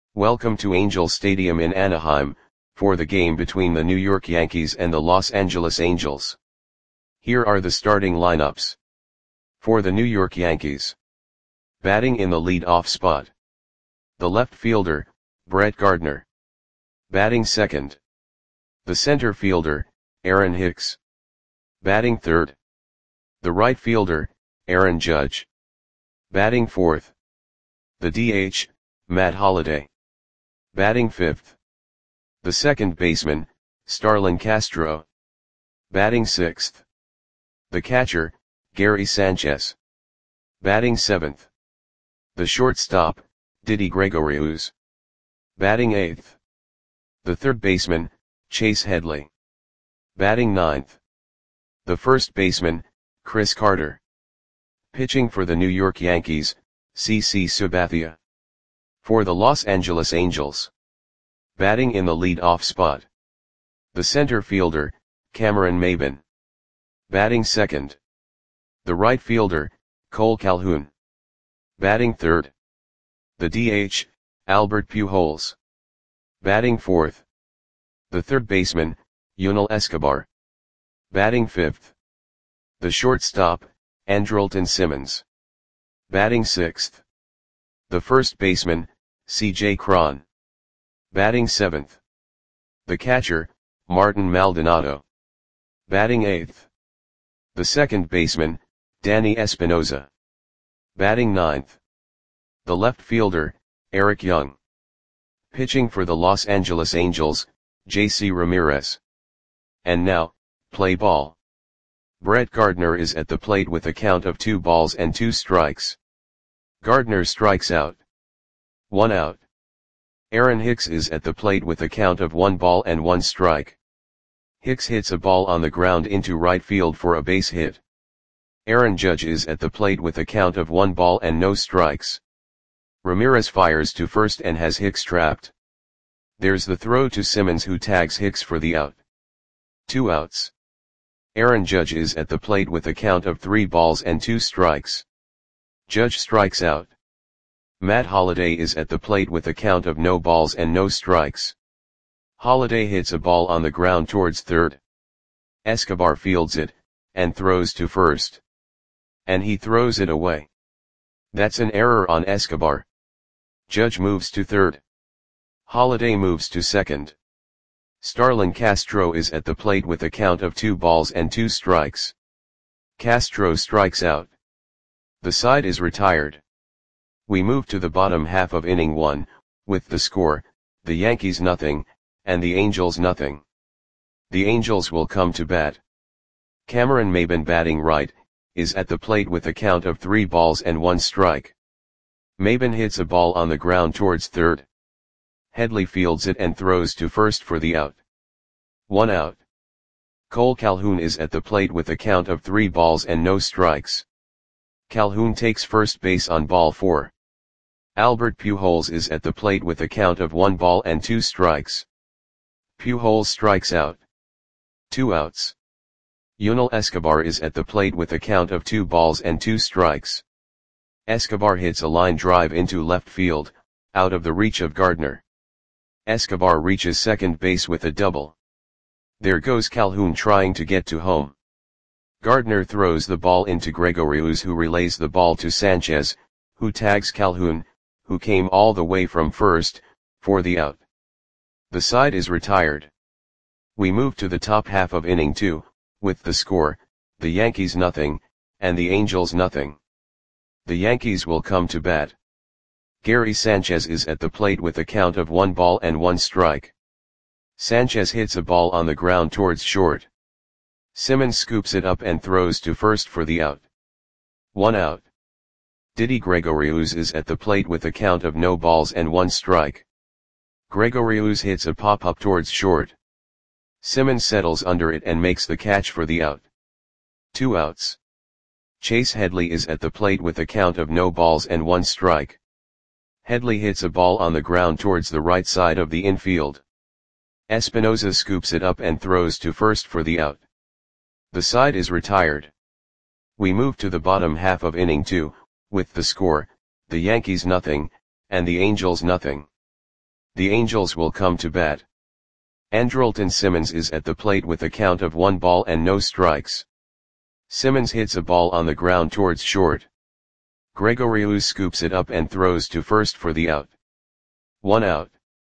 Welcome to Angel Stadium in Anaheim, for the game between the New York Yankees and the Los Angeles Angels. Here are the starting lineups. For the New York Yankees. Batting in the lead-off spot. The left fielder, Brett Gardner. Batting second. The center fielder, Aaron Hicks. Batting third. The right fielder, Aaron Judge. Batting fourth. The DH, Matt Holliday. Batting fifth. The second baseman, Starlin Castro. Batting sixth. The catcher, Gary Sanchez. Batting seventh. The shortstop, Didi Gregorius. Batting eighth. The third baseman, Chase Headley. Batting ninth. The first baseman, Chris Carter. Pitching for the New York Yankees, CC Sabathia. For the Los Angeles Angels. Batting in the lead-off spot. The center fielder, Cameron Maybin. Batting second. The right fielder, Cole Calhoun. Batting third. The DH, Albert Pujols. Batting fourth. The third baseman, Yunel Escobar. Batting fifth. The shortstop, Andrelton Simmons. Batting sixth. The first baseman, C.J. Cron. Batting seventh. The catcher, Martin Maldonado. Batting eighth. The second baseman, Danny Espinosa. Batting ninth. The left fielder, Eric Young. Pitching for the Los Angeles Angels, J.C. Ramirez. And now, play ball. Brett Gardner is at the plate with a count of 2 balls and 2 strikes. Gardner strikes out. 1 out. Aaron Hicks is at the plate with a count of 1 ball and 1 strike. Hicks hits a ball on the ground into right field for a base hit. Aaron Judge is at the plate with a count of 1 ball and no strikes. Ramirez fires to first and has Hicks trapped. There's the throw to Simmons, who tags Hicks for the out. 2 outs. Aaron Judge is at the plate with a count of 3 balls and 2 strikes. Judge strikes out. Matt Holliday is at the plate with a count of no balls and no strikes. Holliday hits a ball on the ground towards third. Escobar fields it, and throws to first. And he throws it away. That's an error on Escobar. Judge moves to third. Holliday moves to second. Starlin Castro is at the plate with a count of 2 balls and 2 strikes. Castro strikes out. The side is retired. We move to the bottom half of inning 1, with the score, the Yankees nothing, and the Angels nothing. The Angels will come to bat. Cameron Maybin, batting right, is at the plate with a count of 3 balls and 1 strike. Maybin hits a ball on the ground towards third. Headley fields it and throws to first for the out. 1 out. Cole Calhoun is at the plate with a count of 3 balls and no strikes. Calhoun takes first base on ball 4. Albert Pujols is at the plate with a count of 1 ball and 2 strikes. Pujols strikes out. 2 outs. Yunel Escobar is at the plate with a count of 2 balls and 2 strikes. Escobar hits a line drive into left field, out of the reach of Gardner. Escobar reaches second base with a double. There goes Calhoun trying to get to home. Gardner throws the ball into Gregorius, who relays the ball to Sanchez, who tags Calhoun, who came all the way from first, for the out. The side is retired. We move to the top half of inning 2, with the score, the Yankees nothing, and the Angels nothing. The Yankees will come to bat. Gary Sanchez is at the plate with a count of 1 ball and 1 strike. Sanchez hits a ball on the ground towards short. Simmons scoops it up and throws to first for the out. 1 out. Didi Gregorius is at the plate with a count of no balls and 1 strike. Gregorius hits a pop-up towards short. Simmons settles under it and makes the catch for the out. 2 outs. Chase Headley is at the plate with a count of no balls and 1 strike. Headley hits a ball on the ground towards the right side of the infield. Espinosa scoops it up and throws to first for the out. The side is retired. We move to the bottom half of inning 2, with the score, the Yankees nothing, and the Angels nothing. The Angels will come to bat. Andrelton Simmons is at the plate with a count of 1 ball and no strikes. Simmons hits a ball on the ground towards short. Gregoriou scoops it up and throws to first for the out. 1 out.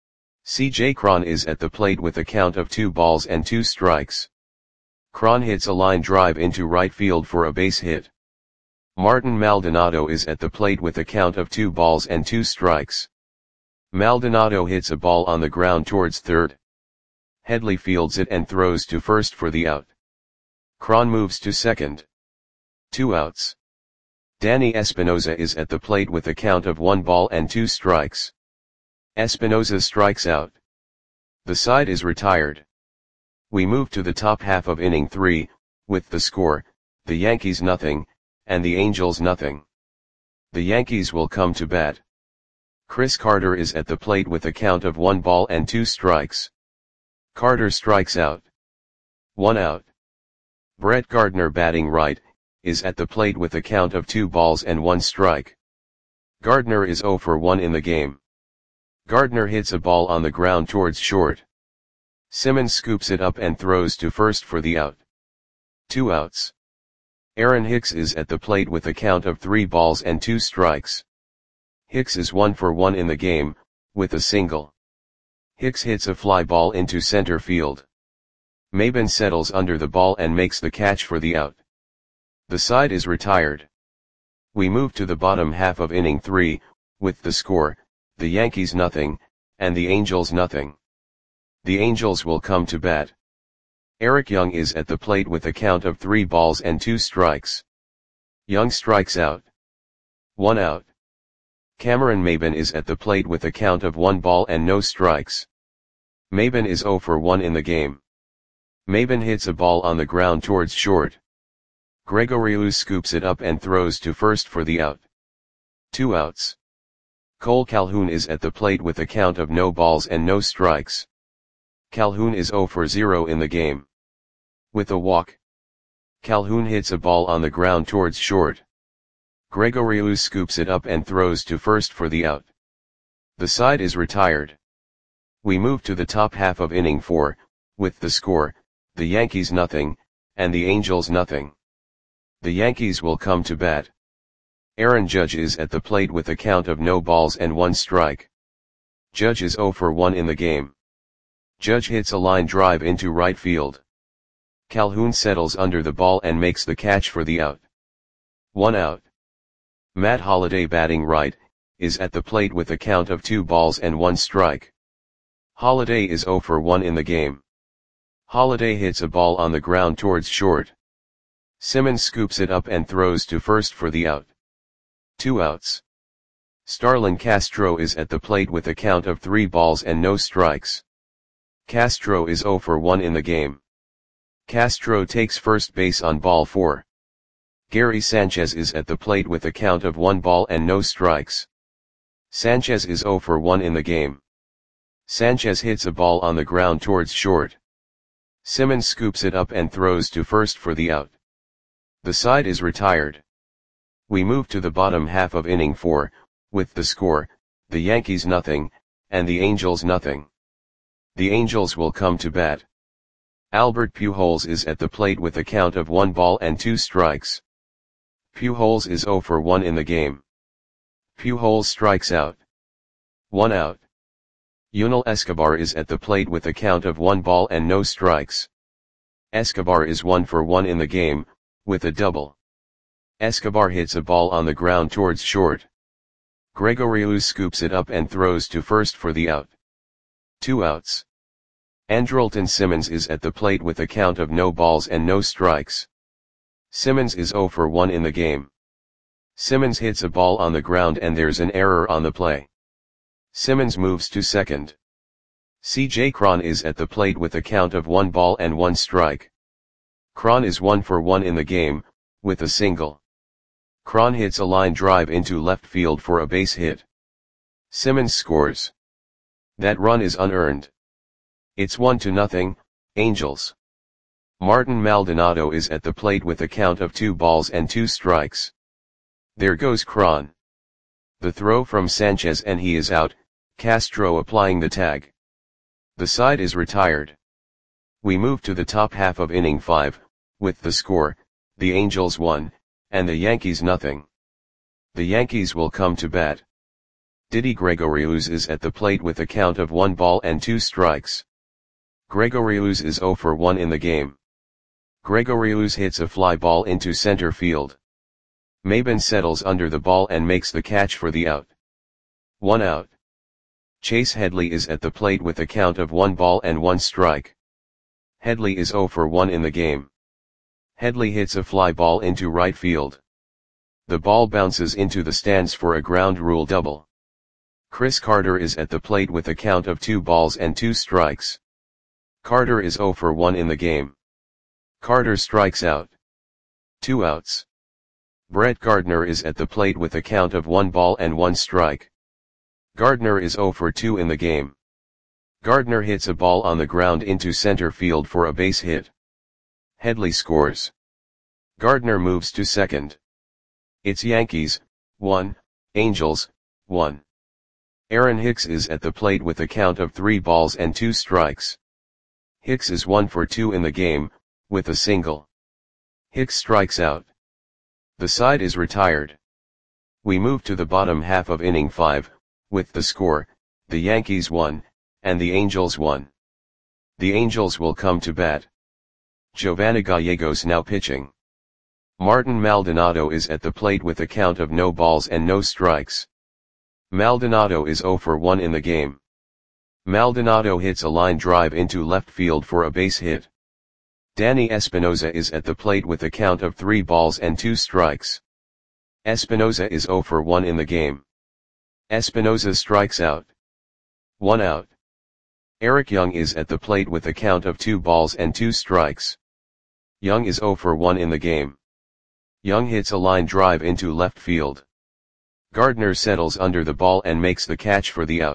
C.J. Cron is at the plate with a count of 2 balls and 2 strikes. Cron hits a line drive into right field for a base hit. Martin Maldonado is at the plate with a count of 2 balls and 2 strikes. Maldonado hits a ball on the ground towards third. Headley fields it and throws to first for the out. Cron moves to second. 2 outs. Danny Espinosa is at the plate with a count of 1 ball and 2 strikes. Espinosa strikes out. The side is retired. We move to the top half of inning 3, with the score, the Yankees nothing, and the Angels nothing. The Yankees will come to bat. Chris Carter is at the plate with a count of 1 ball and 2 strikes. Carter strikes out. 1 out. Brett Gardner batting right, is at the plate with a count of 2 balls and 1 strike. Gardner is 0 for 1 in the game. Gardner hits a ball on the ground towards short. Simmons scoops it up and throws to first for the out. 2 outs. Aaron Hicks is at the plate with a count of 3 balls and 2 strikes. Hicks is 1 for 1 in the game, with a single. Hicks hits a fly ball into center field. Maben settles under the ball and makes the catch for the out. The side is retired. We move to the bottom half of inning 3, with the score, the Yankees nothing, and the Angels nothing. The Angels will come to bat. Eric Young is at the plate with a count of 3 balls and 2 strikes. Young strikes out. 1 out. Cameron Maben is at the plate with a count of 1 ball and no strikes. Maben is 0 for 1 in the game. Maben hits a ball on the ground towards short. Gregoriou scoops it up and throws to first for the out. 2 outs. Cole Calhoun is at the plate with a count of no balls and no strikes. Calhoun is 0 for 0 in the game. With a walk. Calhoun hits a ball on the ground towards short. Gregoriou scoops it up and throws to first for the out. The side is retired. We move to the top half of inning 4, with the score, the Yankees nothing, and the Angels nothing. The Yankees will come to bat. Aaron Judge is at the plate with a count of no balls and 1 strike. Judge is 0 for 1 in the game. Judge hits a line drive into right field. Calhoun settles under the ball and makes the catch for the out. 1 out. Matt Holliday batting right, is at the plate with a count of 2 balls and 1 strike. Holliday is 0 for 1 in the game. Holliday hits a ball on the ground towards short. Simmons scoops it up and throws to first for the out. 2 outs. Starlin Castro is at the plate with a count of 3 balls and no strikes. Castro is 0 for 1 in the game. Castro takes first base on ball 4. Gary Sanchez is at the plate with a count of 1 ball and no strikes. Sanchez is 0 for 1 in the game. Sanchez hits a ball on the ground towards short. Simmons scoops it up and throws to first for the out. The side is retired. We move to the bottom half of inning 4, with the score, the Yankees nothing, and the Angels nothing. The Angels will come to bat. Albert Pujols is at the plate with a count of 1 ball and 2 strikes. Pujols is 0 for 1 in the game. Pujols strikes out. 1 out. Yunel Escobar is at the plate with a count of 1 ball and no strikes. Escobar is 1 for 1 in the game, with a double. Escobar hits a ball on the ground towards short. Gregoriou scoops it up and throws to first for the out. 2 outs. Andrelton Simmons is at the plate with a count of no balls and no strikes. Simmons is 0 for 1 in the game. Simmons hits a ball on the ground and there's an error on the play. Simmons moves to second. C.J. Cron is at the plate with a count of 1 ball and 1 strike. Cron is 1 for 1 in the game, with a single. Cron hits a line drive into left field for a base hit. Simmons scores. That run is unearned. It's 1-0, Angels. Martin Maldonado is at the plate with a count of 2 balls and 2 strikes. There goes Cron. The throw from Sanchez and he is out. Castro applying the tag. The side is retired. We move to the top half of inning 5, with the score, the Angels 1, and the Yankees nothing. The Yankees will come to bat. Didi Gregorius is at the plate with a count of 1 ball and 2 strikes. Gregorius is 0 for 1 in the game. Gregorius hits a fly ball into center field. Maben settles under the ball and makes the catch for the out. 1 out. Chase Headley is at the plate with a count of 1 ball and 1 strike. Headley is 0 for 1 in the game. Headley hits a fly ball into right field. The ball bounces into the stands for a ground rule double. Chris Carter is at the plate with a count of 2 balls and 2 strikes. Carter is 0 for 1 in the game. Carter strikes out. 2 outs. Brett Gardner is at the plate with a count of 1 ball and 1 strike. Gardner is 0 for 2 in the game. Gardner hits a ball on the ground into center field for a base hit. Headley scores. Gardner moves to second. It's Yankees, 1, Angels, 1. Aaron Hicks is at the plate with a count of 3 balls and 2 strikes. Hicks is 1 for 2 in the game, with a single. Hicks strikes out. The side is retired. We move to the bottom half of inning 5, with the score, the Yankees 1, and the Angels 1. The Angels will come to bat. Giovanni Gallegos now pitching. Martin Maldonado is at the plate with a count of no balls and no strikes. Maldonado is 0 for 1 in the game. Maldonado hits a line drive into left field for a base hit. Danny Espinosa is at the plate with a count of 3 balls and 2 strikes. Espinosa is 0 for 1 in the game. Espinosa strikes out. 1 out. Eric Young is at the plate with a count of 2 balls and 2 strikes. Young is 0 for 1 in the game. Young hits a line drive into left field. Gardner settles under the ball and makes the catch for the out.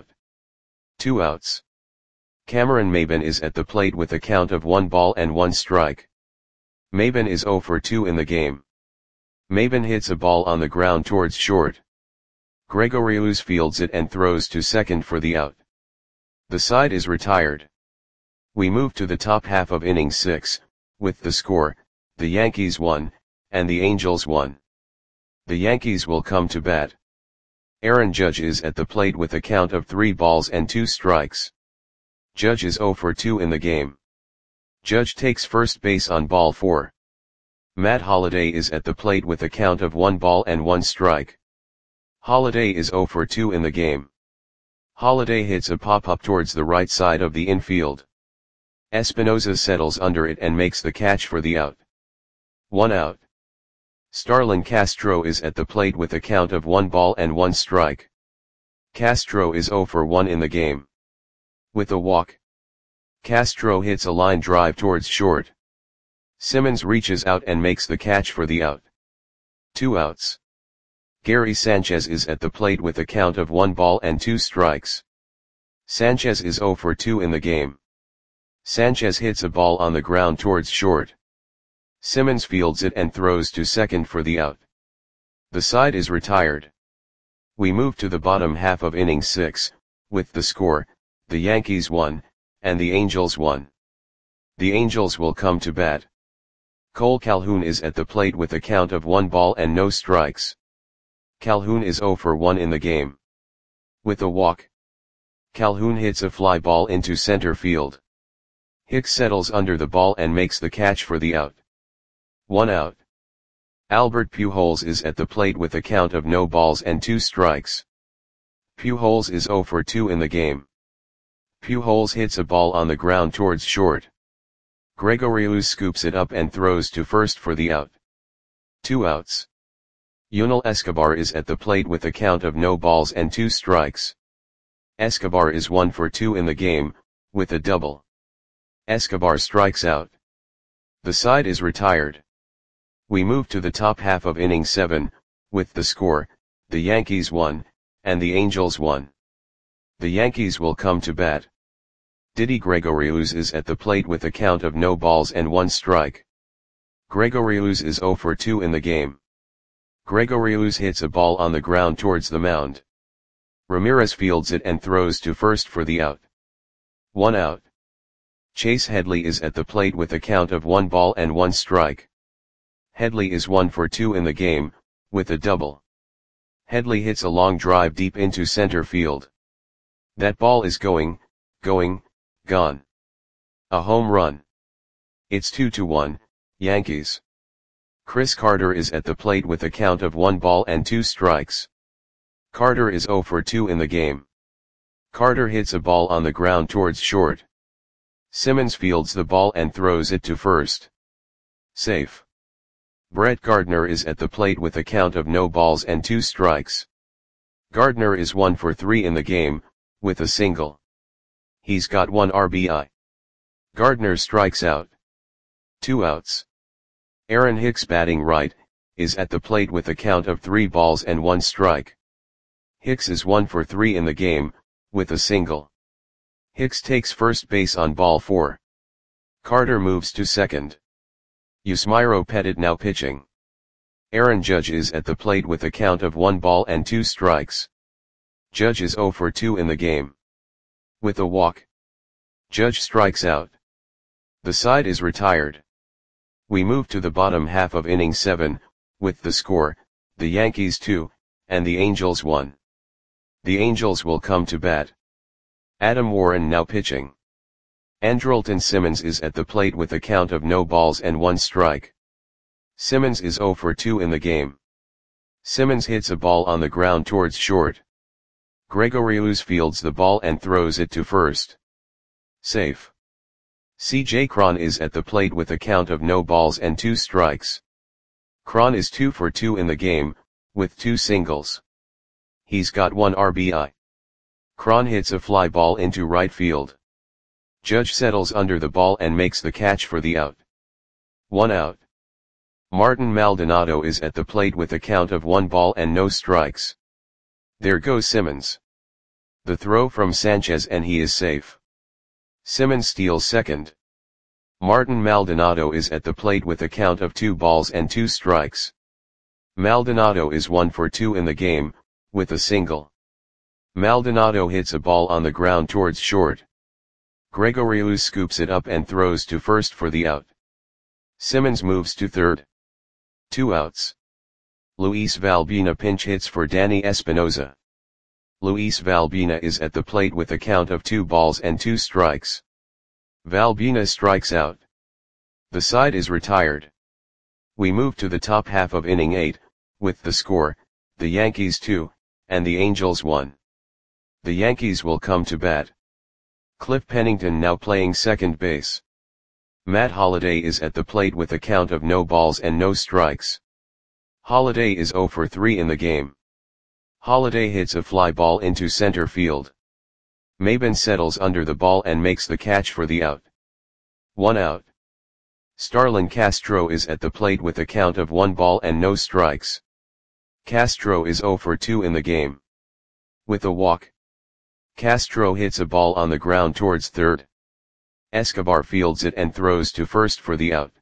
2 outs. Cameron Maben is at the plate with a count of 1 ball and 1 strike. Maben is 0 for 2 in the game. Maben hits a ball on the ground towards short. Gregorius fields it and throws to second for the out. The side is retired. We move to the top half of inning 6, with the score, the Yankees 1, and the Angels 1. The Yankees will come to bat. Aaron Judge is at the plate with a count of 3 balls and 2 strikes. Judge is 0 for 2 in the game. Judge takes first base on ball 4. Matt Holliday is at the plate with a count of 1 ball and 1 strike. Holliday is 0 for 2 in the game. Holliday hits a pop-up towards the right side of the infield. Espinosa settles under it and makes the catch for the out. 1 out. Starlin Castro is at the plate with a count of 1 ball and 1 strike. Castro is 0 for 1 in the game. With a walk, Castro hits a line drive towards short. Simmons reaches out and makes the catch for the out. 2 outs. Gary Sanchez is at the plate with a count of 1 ball and 2 strikes. Sanchez is 0 for 2 in the game. Sanchez hits a ball on the ground towards short. Simmons fields it and throws to second for the out. The side is retired. We move to the bottom half of inning 6, with the score, the Yankees 1, and the Angels 1. The Angels will come to bat. Cole Calhoun is at the plate with a count of 1 ball and no strikes. Calhoun is 0 for 1 in the game. With a walk, Calhoun hits a fly ball into center field. Hicks settles under the ball and makes the catch for the out. 1 out. Albert Pujols is at the plate with a count of no balls and 2 strikes. Pujols is 0 for 2 in the game. Pujols hits a ball on the ground towards short. Gregorius scoops it up and throws to first for the out. 2 outs. Yunel Escobar is at the plate with a count of no balls and 2 strikes. Escobar is 1 for 2 in the game, with a double. Escobar strikes out. The side is retired. We move to the top half of inning 7, with the score, the Yankees 1, and the Angels 1. The Yankees will come to bat. Didi Gregorius is at the plate with a count of no balls and 1 strike. Gregorius is 0 for 2 in the game. Gregorius hits a ball on the ground towards the mound. Ramirez fields it and throws to first for the out. 1 out. Chase Headley is at the plate with a count of 1 ball and 1 strike. Headley is 1 for 2 in the game, with a double. Headley hits a long drive deep into center field. That ball is going, gone. A home run. It's 2-1, Yankees. Chris Carter is at the plate with a count of 1 ball and 2 strikes. Carter is 0 for 2 in the game. Carter hits a ball on the ground towards short. Simmons fields the ball and throws it to first. Safe. Brett Gardner is at the plate with a count of no balls and 2 strikes. Gardner is 1 for 3 in the game, with a single. He's got 1 RBI. Gardner strikes out. 2 outs. Aaron Hicks, batting right, is at the plate with a count of 3 balls and 1 strike. Hicks is 1 for 3 in the game, with a single. Hicks takes first base on ball 4. Carter moves to second. Yusmeiro Petit now pitching. Aaron Judge is at the plate with a count of 1 ball and 2 strikes. Judge is 0 for 2 in the game. With a walk. Judge strikes out. The side is retired. We move to the bottom half of inning 7, with the score, the Yankees 2, and the Angels 1. The Angels will come to bat. Adam Warren now pitching. Andrelton Simmons is at the plate with a count of no balls and 1 strike. Simmons is 0 for 2 in the game. Simmons hits a ball on the ground towards short. Gregorius fields the ball and throws it to first. Safe. C.J. Cron is at the plate with a count of no balls and 2 strikes. Cron is 2 for 2 in the game, with 2 singles. He's got 1 RBI. Cron hits a fly ball into right field. Judge settles under the ball and makes the catch for the out. 1 out. Martin Maldonado is at the plate with a count of 1 ball and no strikes. There goes Simmons. The throw from Sanchez and he is safe. Simmons steals second. Martin Maldonado is at the plate with a count of 2 balls and 2 strikes. Maldonado is 1 for 2 in the game, with a single. Maldonado hits a ball on the ground towards short. Gregorius scoops it up and throws to first for the out. Simmons moves to third. 2 outs. Luis Valbuena pinch hits for Danny Espinosa. Luis Valbuena is at the plate with a count of 2 balls and 2 strikes. Valbuena strikes out. The side is retired. We move to the top half of inning 8, with the score, the Yankees 2, and the Angels 1. The Yankees will come to bat. Cliff Pennington now playing second base. Matt Holliday is at the plate with a count of no balls and no strikes. Holliday is 0 for 3 in the game. Holliday hits a fly ball into center field. Maben settles under the ball and makes the catch for the out. 1 out. Starlin Castro is at the plate with a count of 1 ball and no strikes. Castro is 0 for 2 in the game. With a walk. Castro hits a ball on the ground towards third. Escobar fields it and throws to first for the out.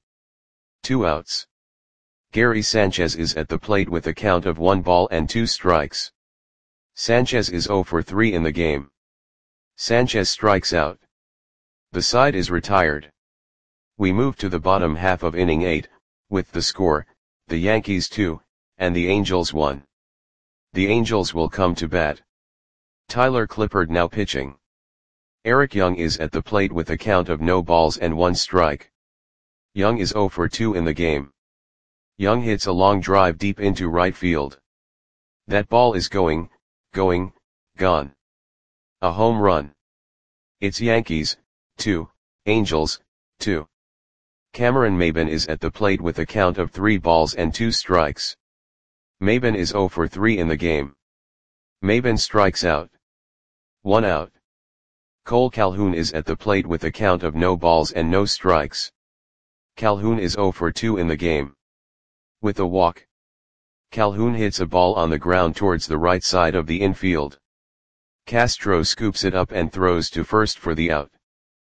2 outs. Gary Sanchez is at the plate with a count of 1 ball and 2 strikes. Sanchez is 0 for 3 in the game. Sanchez strikes out. The side is retired. We move to the bottom half of inning 8, with the score, the Yankees 2, and the Angels 1. The Angels will come to bat. Tyler Clippard now pitching. Eric Young is at the plate with a count of no balls and 1 strike. Young is 0 for 2 in the game. Young hits a long drive deep into right field. That ball is going, gone. A home run. It's Yankees, 2, Angels, 2. Cameron Maben is at the plate with a count of 3 balls and 2 strikes. Maben is 0 for 3 in the game. Maben strikes out. 1 out. Cole Calhoun is at the plate with a count of no balls and no strikes. Calhoun is 0 for 2 in the game. With a walk. Calhoun hits a ball on the ground towards the right side of the infield. Castro scoops it up and throws to first for the out.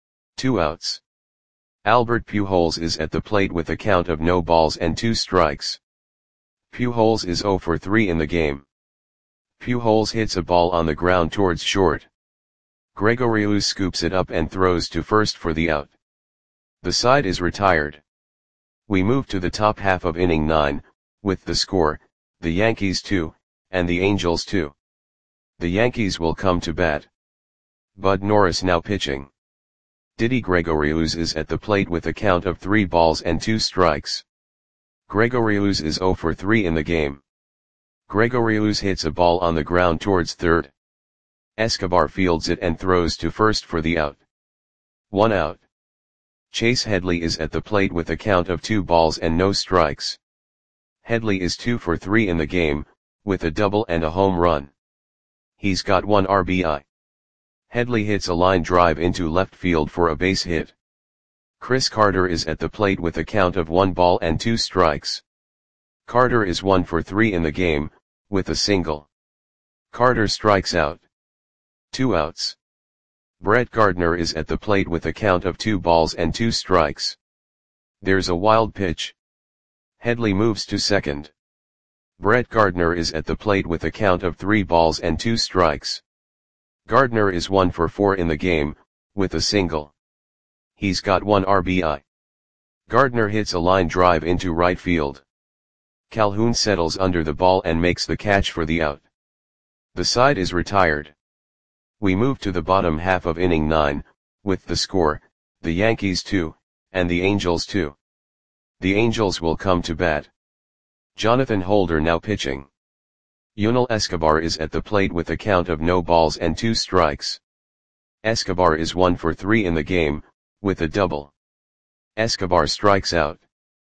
2 outs. Albert Pujols is at the plate with a count of no balls and 2 strikes. Pujols is 0 for 3 in the game. Pujols hits a ball on the ground towards short. Gregorius scoops it up and throws to first for the out. The side is retired. We move to the top half of inning 9, with the score, the Yankees 2, and the Angels 2. The Yankees will come to bat. Bud Norris now pitching. Didi Gregorius is at the plate with a count of 3 balls and 2 strikes. Gregorius is 0 for 3 in the game. Gregorius hits a ball on the ground towards third. Escobar fields it and throws to first for the out. 1 out. Chase Headley is at the plate with a count of 2 balls and no strikes. Headley is 2 for 3 in the game, with a double and a home run. He's got 1 RBI. Headley hits a line drive into left field for a base hit. Chris Carter is at the plate with a count of 1 ball and 2 strikes. Carter is 1 for 3 in the game, with a single. Carter strikes out. 2 outs. Brett Gardner is at the plate with a count of 2 balls and 2 strikes. There's a wild pitch. Headley moves to second. Brett Gardner is at the plate with a count of 3 balls and 2 strikes. Gardner is 1 for 4 in the game, with a single. He's got 1 RBI. Gardner hits a line drive into right field. Calhoun settles under the ball and makes the catch for the out. The side is retired. We move to the bottom half of inning 9, with the score, the Yankees 2, and the Angels 2. The Angels will come to bat. Jonathan Holder now pitching. Yunel Escobar is at the plate with a count of no balls and 2 strikes. Escobar is 1 for 3 in the game, with a double. Escobar strikes out.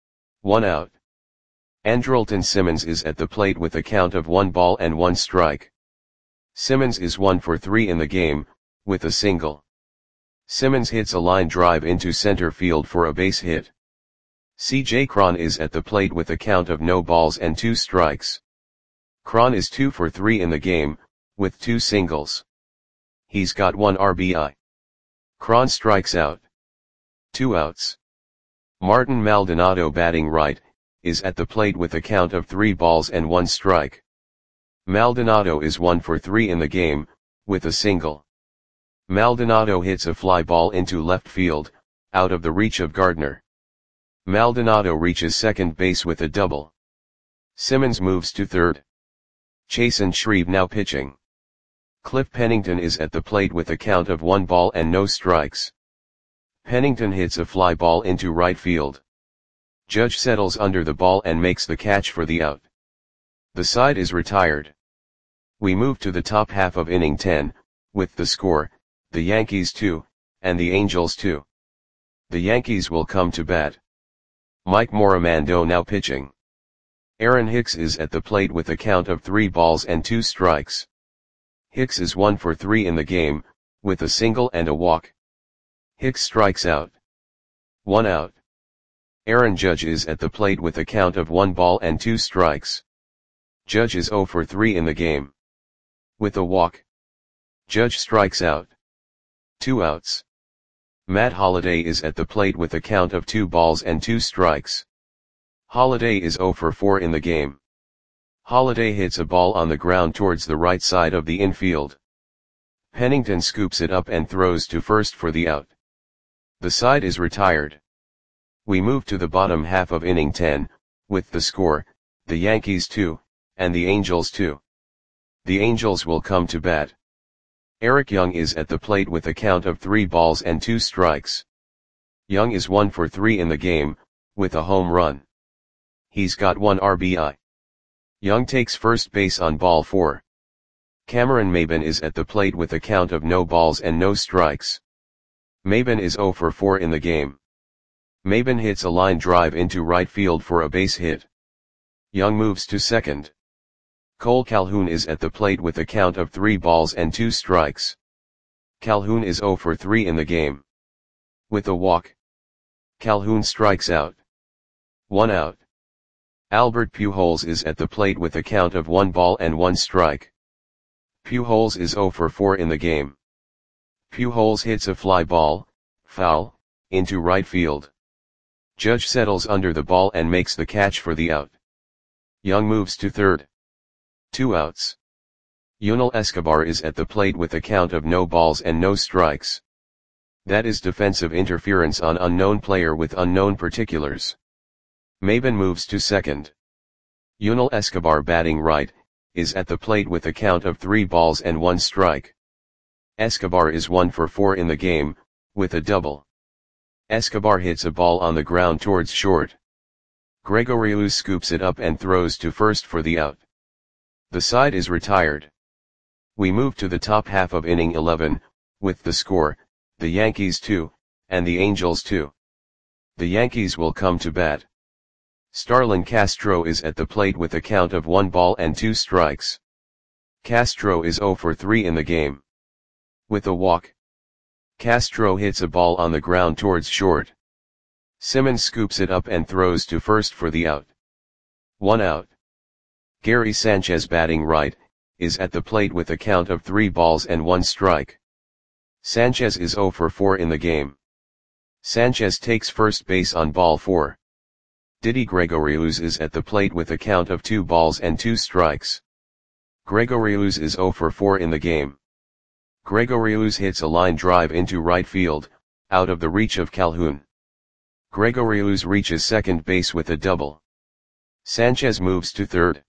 1 out. Andrelton Simmons is at the plate with a count of 1 ball and 1 strike. Simmons is 1 for 3 in the game, with a single. Simmons hits a line drive into center field for a base hit. C.J. Cron is at the plate with a count of no balls and 2 strikes. Cron is 2 for 3 in the game, with 2 singles. He's got 1 RBI. Cron strikes out. 2 outs. Martin Maldonado batting right, is at the plate with a count of 3 balls and 1 strike. Maldonado is 1 for 3 in the game, with a single. Maldonado hits a fly ball into left field, out of the reach of Gardner. Maldonado reaches second base with a double. Simmons moves to third. Chasen Shreve now pitching. Cliff Pennington is at the plate with a count of 1 ball and no strikes. Pennington hits a fly ball into right field. Judge settles under the ball and makes the catch for the out. The side is retired. We move to the top half of inning 10, with the score, the Yankees 2, and the Angels 2. The Yankees will come to bat. Mike Morimando now pitching. Aaron Hicks is at the plate with a count of 3 balls and 2 strikes. Hicks is 1 for 3 in the game, with a single and a walk. Hicks strikes out. 1 out. Aaron Judge is at the plate with a count of 1 ball and 2 strikes. Judge is 0 for 3 in the game. With a walk. Judge strikes out. 2 outs. Matt Holliday is at the plate with a count of 2 balls and 2 strikes. Holliday is 0 for 4 in the game. Holliday hits a ball on the ground towards the right side of the infield. Pennington scoops it up and throws to first for the out. The side is retired. We move to the bottom half of inning 10, with the score, the Yankees 2, and the Angels 2. The Angels will come to bat. Eric Young is at the plate with a count of 3 balls and 2 strikes. Young is 1 for 3 in the game, with a home run. He's got 1 RBI. Young takes first base on ball 4. Cameron Maybin is at the plate with a count of no balls and no strikes. Maybin is 0 for 4 in the game. Maybin hits a line drive into right field for a base hit. Young moves to second. Cole Calhoun is at the plate with a count of 3 balls and 2 strikes. Calhoun is 0 for 3 in the game. With a walk. Calhoun strikes out. 1 out. Albert Pujols is at the plate with a count of 1 ball and 1 strike. Pujols is 0 for 4 in the game. Pujols hits a fly ball, foul, into right field. Judge settles under the ball and makes the catch for the out. Young moves to third. 2 outs. Yunel Escobar is at the plate with a count of no balls and no strikes. That is defensive interference on unknown player with unknown particulars. Maben moves to second. Yunel Escobar batting right, is at the plate with a count of 3 balls and 1 strike. Escobar is 1 for 4 in the game, with a double. Escobar hits a ball on the ground towards short. Gregory Luz scoops it up and throws to first for the out. The side is retired. We move to the top half of inning 11, with the score, the Yankees 2, and the Angels 2. The Yankees will come to bat. Starlin Castro is at the plate with a count of 1 ball and 2 strikes. Castro is 0 for 3 in the game. With a walk, Castro hits a ball on the ground towards short. Simmons scoops it up and throws to first for the out. 1 out. Gary Sanchez batting right, is at the plate with a count of 3 balls and 1 strike. Sanchez is 0 for 4 in the game. Sanchez takes first base on ball 4. Didi Gregorius is at the plate with a count of 2 balls and 2 strikes. Gregorius is 0 for 4 in the game. Gregorius hits a line drive into right field, out of the reach of Calhoun. Gregorius reaches second base with a double. Sanchez moves to third.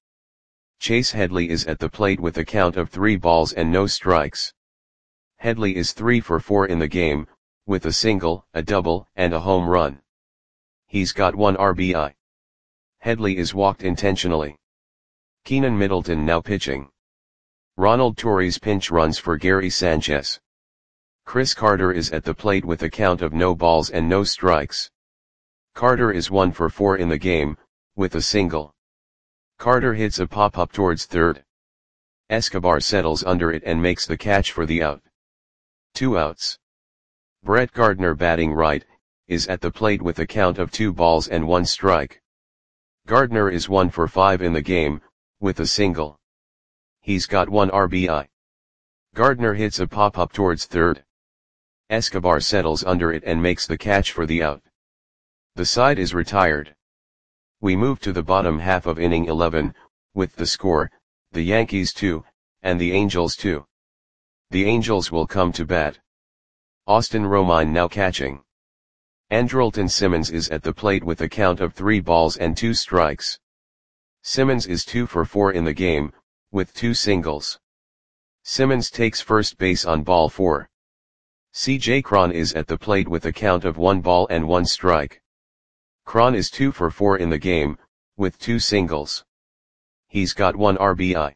Chase Headley is at the plate with a count of 3 balls and no strikes. Headley is 3 for 4 in the game, with a single, a double, and a home run. He's got 1 RBI. Headley is walked intentionally. Keenan Middleton now pitching. Ronald Torres pinch runs for Gary Sanchez. Chris Carter is at the plate with a count of no balls and no strikes. Carter is 1 for 4 in the game, with a single. Carter hits a pop-up towards third. Escobar settles under it and makes the catch for the out. 2 outs. Brett Gardner batting right, is at the plate with a count of 2 balls and 1 strike. Gardner is 1 for 5 in the game, with a single. He's got 1 RBI. Gardner hits a pop-up towards third. Escobar settles under it and makes the catch for the out. The side is retired. We move to the bottom half of inning 11, with the score, the Yankees 2, and the Angels 2. The Angels will come to bat. Austin Romine now catching. Andrelton Simmons is at the plate with a count of 3 balls and 2 strikes. Simmons is 2 for 4 in the game, with 2 singles. Simmons takes first base on ball 4. C.J. Cron is at the plate with a count of 1 ball and 1 strike. Cron is 2 for 4 in the game, with 2 singles. He's got 1 RBI.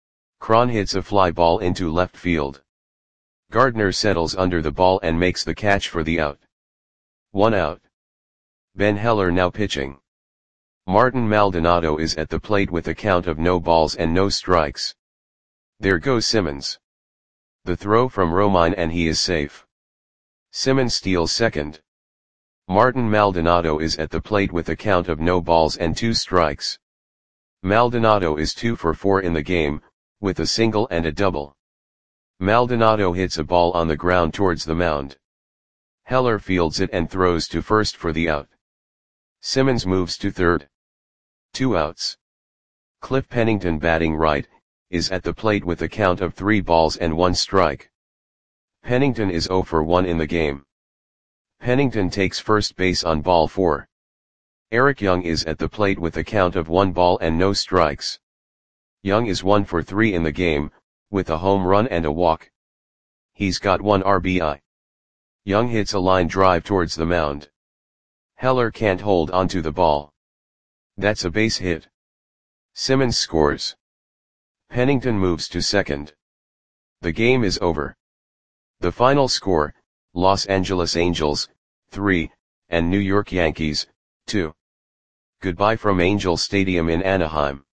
Cron hits a fly ball into left field. Gardner settles under the ball and makes the catch for the out. 1 out. Ben Heller now pitching. Martin Maldonado is at the plate with a count of no balls and no strikes. There goes Simmons. The throw from Romine and he is safe. Simmons steals second. Martin Maldonado is at the plate with a count of no balls and 2 strikes. Maldonado is 2 for 4 in the game, with a single and a double. Maldonado hits a ball on the ground towards the mound. Heller fields it and throws to first for the out. Simmons moves to third. 2 outs. Cliff Pennington batting right, is at the plate with a count of 3 balls and 1 strike. Pennington is 0 for 1 in the game. Pennington takes first base on ball 4. Eric Young is at the plate with a count of 1 ball and no strikes. Young is 1 for 3 in the game, with a home run and a walk. He's got 1 RBI. Young hits a line drive towards the mound. Heller can't hold onto the ball. That's a base hit. Simmons scores. Pennington moves to second. The game is over. The final score, Los Angeles Angels, 3, and New York Yankees, 2. Goodbye from Angel Stadium in Anaheim.